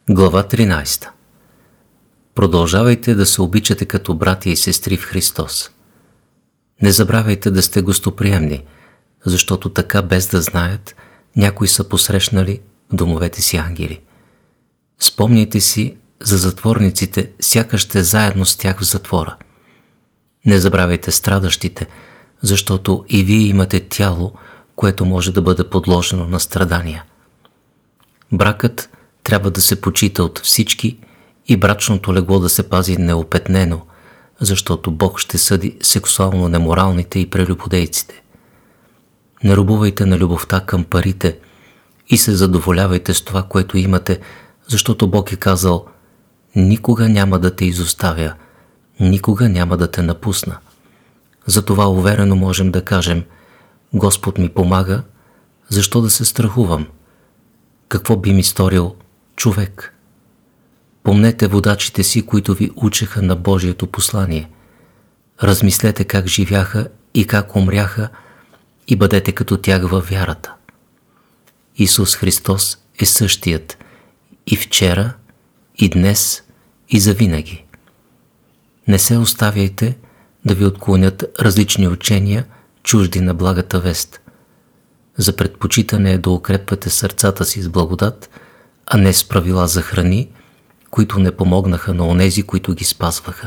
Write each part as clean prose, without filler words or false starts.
Глава 13. Продължавайте да се обичате като братя и сестри в Христос. Не забравяйте да сте гостоприемни, защото така, без да знаят, някои са посрещнали в домовете си ангели. Спомняйте си за затворниците, сякаш сте заедно с тях в затвора. Не забравяйте страдащите, защото и вие имате тяло, което може да бъде подложено на страдания. Бракът трябва да се почита от всички и брачното легло да се пази неопетнено, защото Бог ще съди сексуално неморалните и прелюбодейците. Не робувайте на любовта към парите и се задоволявайте с това, което имате, защото Бог е казал: никога няма да те изоставя, никога няма да те напусна. Затова уверено можем да кажем: Господ ми помага, защо да се страхувам? Какво би ми сторил човек? Помнете водачите си, които ви учеха на Божието послание. Размислете как живяха и как умряха и бъдете като тях във вярата. Исус Христос е същият и вчера, и днес, и завинаги. Не се оставяйте да ви отклонят различни учения, чужди на благата вест. За предпочитане е да укрепвате сърцата си с благодат, а не с правила за храни, които не помогнаха на онези, които ги спазваха.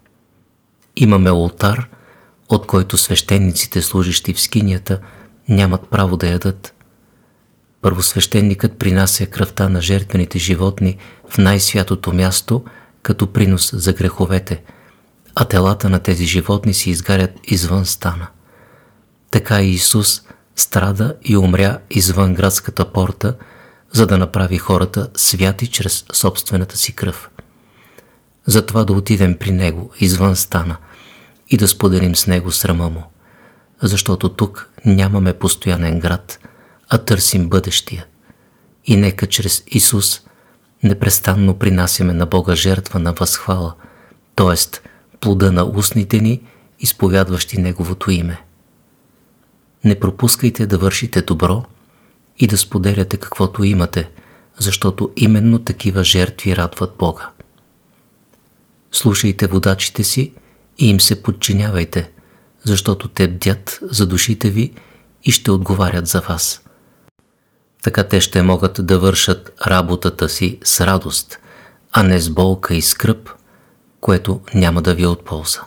Имаме олтар, от който свещениците, служещи в скинията, нямат право да ядат. Първосвещеникът принася кръвта на жертвените животни в най-святото място като принос за греховете, а телата на тези животни се изгарят извън стана. Така и Исус страда и умря извън градската порта, за да направи хората святи чрез собствената си кръв. Затова да отидем при Него извън стана и да споделим с Него срама Му, защото тук нямаме постоянен град, а търсим бъдещия. И нека чрез Исус непрестанно принасяме на Бога жертва на възхвала, т.е. плода на устните ни, изповядващи Неговото име. Не пропускайте да вършите добро и да споделяте каквото имате, защото именно такива жертви радват Бога. Слушайте водачите си и им се подчинявайте, защото те бдят за душите ви и ще отговарят за вас. Така те ще могат да вършат работата си с радост, а не с болка и скръб, което няма да ви е от полза.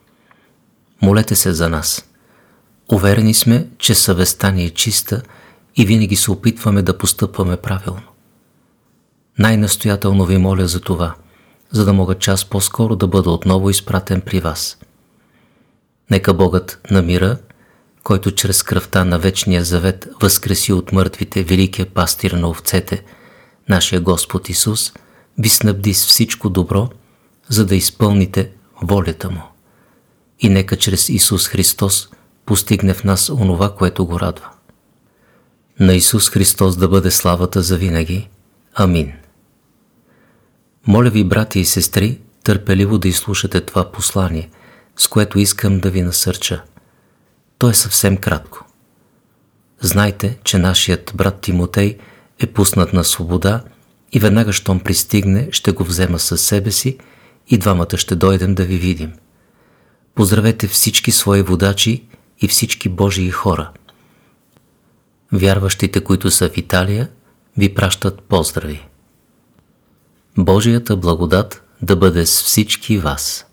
Молете се за нас. Уверени сме, че съвестта ни е чиста и винаги се опитваме да постъпваме правилно. Най-настоятелно ви моля за това, за да мога час по-скоро да бъда отново изпратен при вас. Нека Богът на мира, който чрез кръвта на вечния завет възкреси от мъртвите великия пастир на овцете, нашия Господ Исус, ви снабди с всичко добро, за да изпълните волята Му. И нека чрез Исус Христос постигне в нас онова, което го радва. На Исус Христос да бъде славата за винаги. Амин. Моля ви, брати и сестри, търпеливо да изслушате това послание, с което искам да ви насърча. То е съвсем кратко. Знайте, че нашият брат Тимотей е пуснат на свобода и веднага, щом пристигне, ще го взема със себе си и двамата ще дойдем да ви видим. Поздравете всички свои водачи и всички Божии хора. Вярващите, които са в Италия, ви пращат поздрави. Божията благодат да бъде с всички вас.